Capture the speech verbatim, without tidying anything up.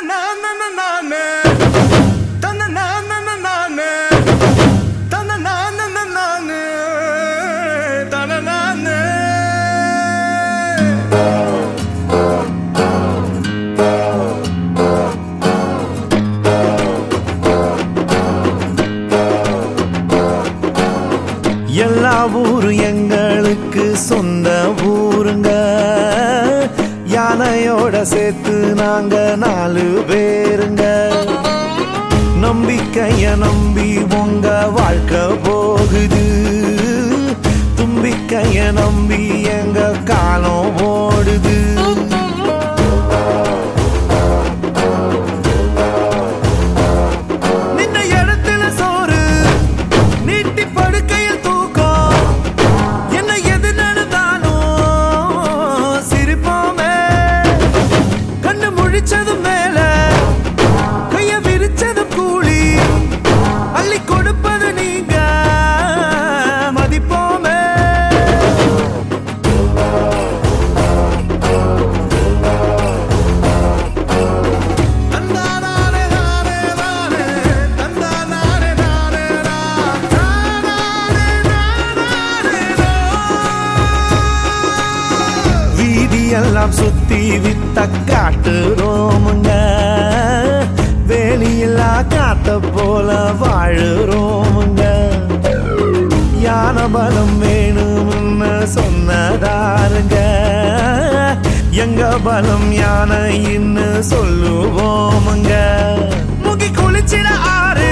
எல்லா ஊரு எங்களுக்கு சொந்த ஊருங்க, யானையோட சேர்த்து நாங்க நாலு பேருங்க. நம்பிக்கைய நம்பி உங்க வாழ்க்கை போகுது, தும்பிக்கைய நம்பி எங்க காலம் ஓடுது. எல்லாம் சுத்தி வித்த காட்டுறோமுங்க, வேலியில்லா காத்த போல வாழுறோமுங்க. யானை பலம் வேணும்னு சொன்னதாருங்க, எங்க பலம் யானைன்னு சொல்லுவோமுங்க. முகி குளிச்சிட ஆறு